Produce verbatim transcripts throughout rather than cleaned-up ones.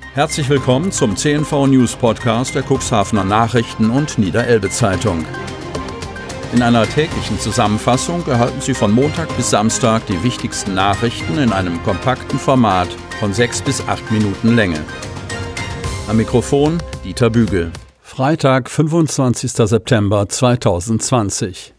Herzlich willkommen zum C N V News Podcast der Cuxhavener Nachrichten und Niederelbe Zeitung. In einer täglichen Zusammenfassung erhalten Sie von Montag bis Samstag die wichtigsten Nachrichten in einem kompakten Format von sechs bis acht Minuten Länge. Am Mikrofon Dieter Bügel. Freitag, fünfundzwanzigster September zweitausendzwanzig.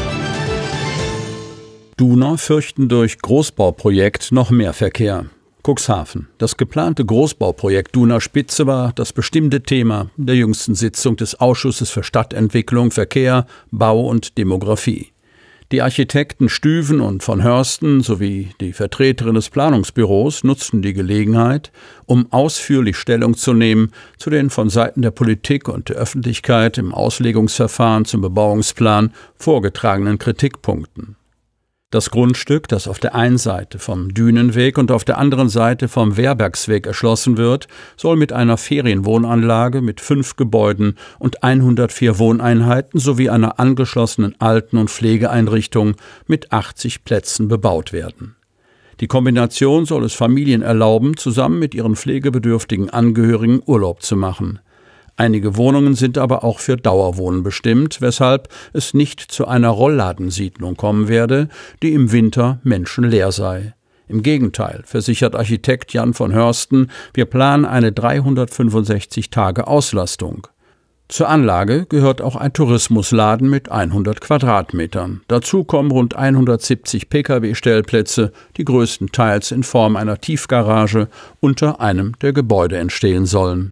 Duner fürchten durch Großbauprojekt noch mehr Verkehr. Cuxhaven. Das geplante Großbauprojekt Duner Spitze war das bestimmte Thema der jüngsten Sitzung des Ausschusses für Stadtentwicklung, Verkehr, Bau und Demografie. Die Architekten Stüven und von Hörsten sowie die Vertreterin des Planungsbüros nutzten die Gelegenheit, um ausführlich Stellung zu nehmen zu den von Seiten der Politik und der Öffentlichkeit im Auslegungsverfahren zum Bebauungsplan vorgetragenen Kritikpunkten. Das Grundstück, das auf der einen Seite vom Dünenweg und auf der anderen Seite vom Wehrbergsweg erschlossen wird, soll mit einer Ferienwohnanlage mit fünf Gebäuden und hundertvier Wohneinheiten sowie einer angeschlossenen Alten- und Pflegeeinrichtung mit achtzig Plätzen bebaut werden. Die Kombination soll es Familien erlauben, zusammen mit ihren pflegebedürftigen Angehörigen Urlaub zu machen. Einige Wohnungen sind aber auch für Dauerwohnen bestimmt, weshalb es nicht zu einer Rollladensiedlung kommen werde, die im Winter menschenleer sei. Im Gegenteil, versichert Architekt Jan von Hörsten, wir planen eine dreihundertfünfundsechzig Tage Auslastung. Zur Anlage gehört auch ein Tourismusladen mit hundert Quadratmetern. Dazu kommen rund hundertsiebzig Pkw-Stellplätze, die größtenteils in Form einer Tiefgarage unter einem der Gebäude entstehen sollen.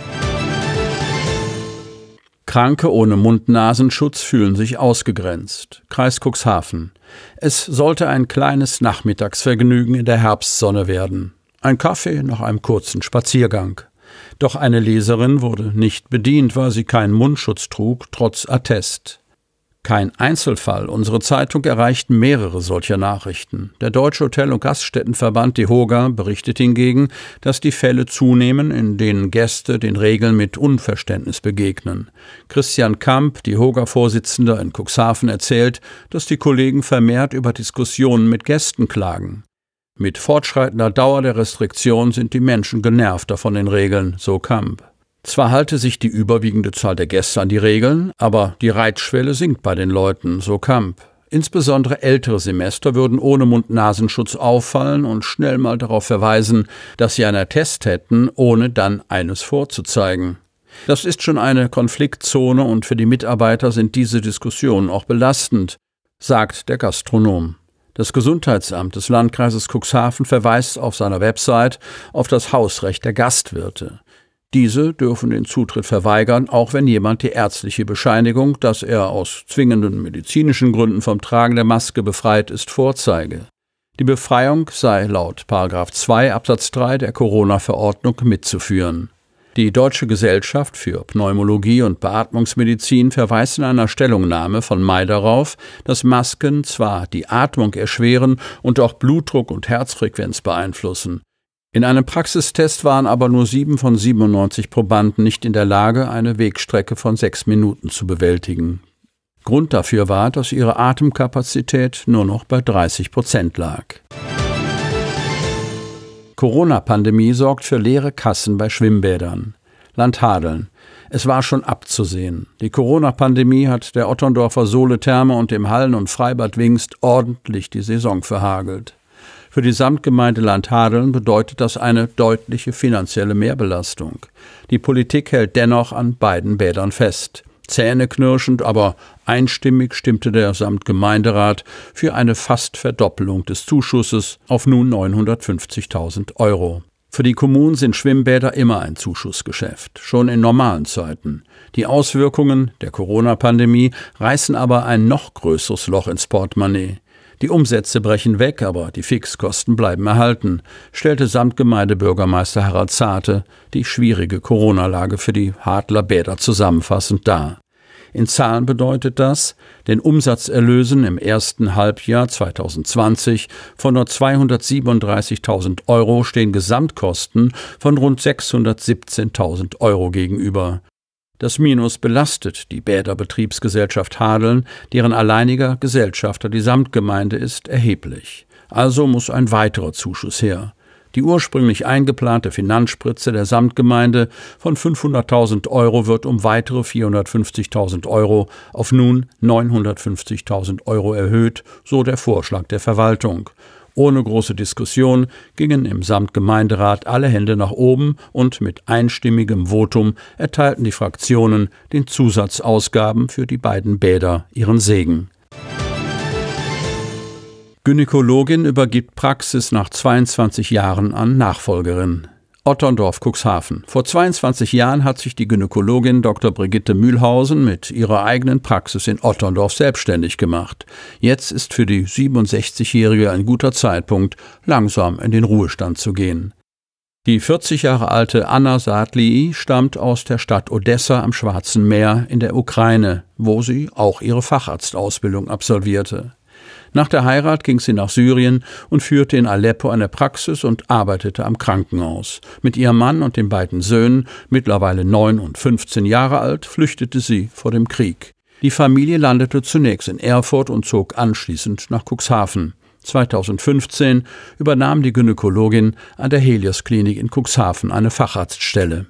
Kranke ohne Mund-Nasenschutz fühlen sich ausgegrenzt. Kreis Cuxhaven. Es sollte ein kleines Nachmittagsvergnügen in der Herbstsonne werden. Ein Kaffee nach einem kurzen Spaziergang. Doch eine Leserin wurde nicht bedient, weil sie keinen Mundschutz trug, trotz Attest. Kein Einzelfall. Unsere Zeitung erreicht mehrere solcher Nachrichten. Der Deutsche Hotel- und Gaststättenverband DEHOGA berichtet hingegen, dass die Fälle zunehmen, in denen Gäste den Regeln mit Unverständnis begegnen. Christian Kamp, DEHOGA-Vorsitzender in Cuxhaven, erzählt, dass die Kollegen vermehrt über Diskussionen mit Gästen klagen. Mit fortschreitender Dauer der Restriktion sind die Menschen genervter von den Regeln, so Kamp. Zwar halte sich die überwiegende Zahl der Gäste an die Regeln, aber die Reizschwelle sinkt bei den Leuten, so Kamp. Insbesondere ältere Semester würden ohne Mund-Nasenschutz auffallen und schnell mal darauf verweisen, dass sie einen Attest hätten, ohne dann eines vorzuzeigen. Das ist schon eine Konfliktzone und für die Mitarbeiter sind diese Diskussionen auch belastend, sagt der Gastronom. Das Gesundheitsamt des Landkreises Cuxhaven verweist auf seiner Website auf das Hausrecht der Gastwirte. Diese dürfen den Zutritt verweigern, auch wenn jemand die ärztliche Bescheinigung, dass er aus zwingenden medizinischen Gründen vom Tragen der Maske befreit ist, vorzeige. Die Befreiung sei laut Paragraph zwei Absatz drei der Corona-Verordnung mitzuführen. Die Deutsche Gesellschaft für Pneumologie und Beatmungsmedizin verweist in einer Stellungnahme von Mai darauf, dass Masken zwar die Atmung erschweren und auch Blutdruck und Herzfrequenz beeinflussen. In einem Praxistest waren aber nur sieben von siebenundneunzig Probanden nicht in der Lage, eine Wegstrecke von sechs Minuten zu bewältigen. Grund dafür war, dass ihre Atemkapazität nur noch bei dreißig Prozent lag. Corona-Pandemie sorgt für leere Kassen bei Schwimmbädern. Land Hadeln. Es war schon abzusehen. Die Corona-Pandemie hat der Otterndorfer Sohle-Therme und dem Hallen- und Freibad Wingst ordentlich die Saison verhagelt. Für die Samtgemeinde Land Hadeln bedeutet das eine deutliche finanzielle Mehrbelastung. Die Politik hält dennoch an beiden Bädern fest. Zähneknirschend, aber einstimmig stimmte der Samtgemeinderat für eine fast Verdoppelung des Zuschusses auf nun neunhundertfünfzigtausend Euro. Für die Kommunen sind Schwimmbäder immer ein Zuschussgeschäft, schon in normalen Zeiten. Die Auswirkungen der Corona-Pandemie reißen aber ein noch größeres Loch ins Portemonnaie. Die Umsätze brechen weg, aber die Fixkosten bleiben erhalten, stellte Samtgemeindebürgermeister Harald Zarte die schwierige Corona-Lage für die Hadler Bäder zusammenfassend dar. In Zahlen bedeutet das, den Umsatzerlösen im ersten Halbjahr zweitausendzwanzig von nur zweihundertsiebenunddreißigtausend Euro stehen Gesamtkosten von rund sechshundertsiebzehntausend Euro gegenüber. Das Minus belastet die Bäderbetriebsgesellschaft Hadeln, deren alleiniger Gesellschafter die Samtgemeinde ist, erheblich. Also muss ein weiterer Zuschuss her. Die ursprünglich eingeplante Finanzspritze der Samtgemeinde von fünfhunderttausend Euro wird um weitere vierhundertfünfzigtausend Euro auf nun neunhundertfünfzigtausend Euro erhöht, so der Vorschlag der Verwaltung. Ohne große Diskussion gingen im Samtgemeinderat alle Hände nach oben und mit einstimmigem Votum erteilten die Fraktionen den Zusatzausgaben für die beiden Bäder ihren Segen. Gynäkologin übergibt Praxis nach zweiundzwanzig Jahren an Nachfolgerin. Otterndorf Cuxhaven. Vor zweiundzwanzig Jahren hat sich die Gynäkologin Doktor Brigitte Mühlhausen mit ihrer eigenen Praxis in Otterndorf selbstständig gemacht. Jetzt ist für die siebenundsechzigjährige ein guter Zeitpunkt, langsam in den Ruhestand zu gehen. Die vierzig Jahre alte Anna Sadlii stammt aus der Stadt Odessa am Schwarzen Meer in der Ukraine, wo sie auch ihre Facharztausbildung absolvierte. Nach der Heirat ging sie nach Syrien und führte in Aleppo eine Praxis und arbeitete am Krankenhaus. Mit ihrem Mann und den beiden Söhnen, mittlerweile neun und fünfzehn Jahre alt, flüchtete sie vor dem Krieg. Die Familie landete zunächst in Erfurt und zog anschließend nach Cuxhaven. zweitausendfünfzehn übernahm die Gynäkologin an der Helios-Klinik in Cuxhaven eine Facharztstelle.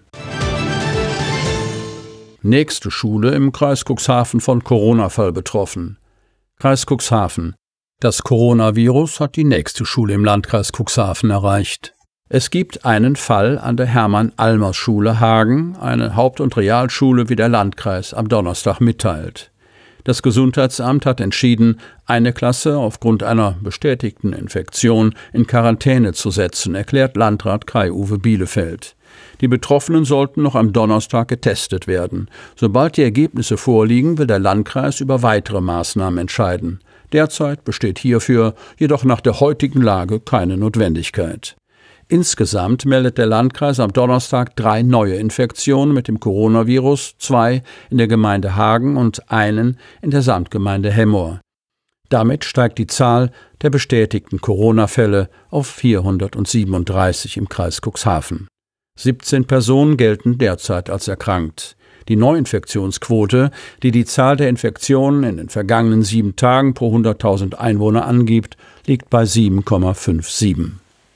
Nächste Schule im Kreis Cuxhaven von Corona-Fall betroffen. Kreis Cuxhaven. Das Coronavirus hat die nächste Schule im Landkreis Cuxhaven erreicht. Es gibt einen Fall an der Hermann-Almers-Schule Hagen, eine Haupt- und Realschule, wie der Landkreis am Donnerstag mitteilt. Das Gesundheitsamt hat entschieden, eine Klasse aufgrund einer bestätigten Infektion in Quarantäne zu setzen, erklärt Landrat Kai-Uwe Bielefeld. Die Betroffenen sollten noch am Donnerstag getestet werden. Sobald die Ergebnisse vorliegen, will der Landkreis über weitere Maßnahmen entscheiden. Derzeit besteht hierfür jedoch nach der heutigen Lage keine Notwendigkeit. Insgesamt meldet der Landkreis am Donnerstag drei neue Infektionen mit dem Coronavirus, zwei in der Gemeinde Hagen und einen in der Samtgemeinde Hemmoor. Damit steigt die Zahl der bestätigten Corona-Fälle auf vierhundertsiebenunddreißig im Kreis Cuxhaven. siebzehn Personen gelten derzeit als erkrankt. Die Neuinfektionsquote, die die Zahl der Infektionen in den vergangenen sieben Tagen pro hunderttausend Einwohner angibt, liegt bei sieben Komma siebenundfünfzig.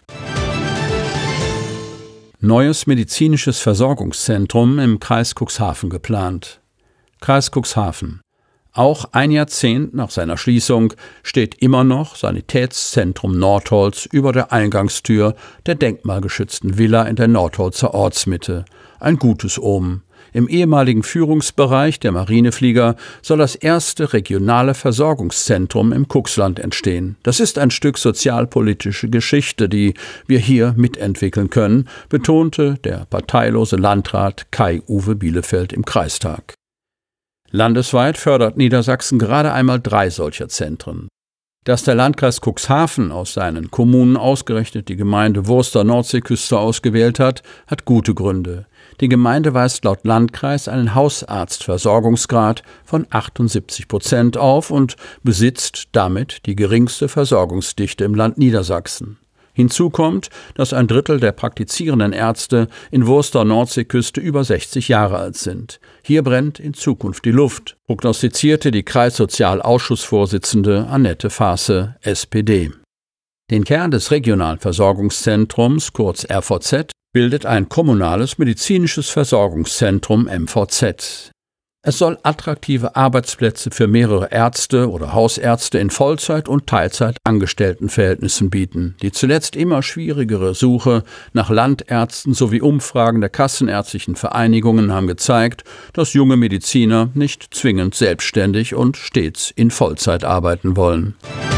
Neues medizinisches Versorgungszentrum im Kreis Cuxhaven geplant. Kreis Cuxhaven. Auch ein Jahrzehnt nach seiner Schließung steht immer noch Sanitätszentrum Nordholz über der Eingangstür der denkmalgeschützten Villa in der Nordholzer Ortsmitte. Ein gutes Omen. Im ehemaligen Führungsbereich der Marineflieger soll das erste regionale Versorgungszentrum im Cuxland entstehen. Das ist ein Stück sozialpolitische Geschichte, die wir hier mitentwickeln können, betonte der parteilose Landrat Kai-Uwe Bielefeld im Kreistag. Landesweit fördert Niedersachsen gerade einmal drei solcher Zentren. Dass der Landkreis Cuxhaven aus seinen Kommunen ausgerechnet die Gemeinde Wurster Nordseeküste ausgewählt hat, hat gute Gründe. Die Gemeinde weist laut Landkreis einen Hausarztversorgungsgrad von achtundsiebzig Prozent auf und besitzt damit die geringste Versorgungsdichte im Land Niedersachsen. Hinzu kommt, dass ein Drittel der praktizierenden Ärzte in Wurster Nordseeküste über sechzig Jahre alt sind. Hier brennt in Zukunft die Luft, prognostizierte die Kreissozialausschussvorsitzende Annette Faasse, S P D. Den Kern des Regionalversorgungszentrums, kurz R V Z, bildet ein kommunales medizinisches Versorgungszentrum M V Z. Es soll attraktive Arbeitsplätze für mehrere Ärzte oder Hausärzte in Vollzeit- und Teilzeit-Angestelltenverhältnissen bieten. Die zuletzt immer schwierigere Suche nach Landärzten sowie Umfragen der kassenärztlichen Vereinigungen haben gezeigt, dass junge Mediziner nicht zwingend selbstständig und stets in Vollzeit arbeiten wollen.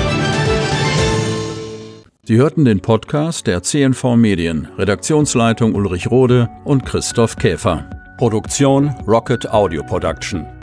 Sie hörten den Podcast der C N V Medien, Redaktionsleitung Ulrich Rode und Christoph Käfer. Produktion Rocket Audio Production.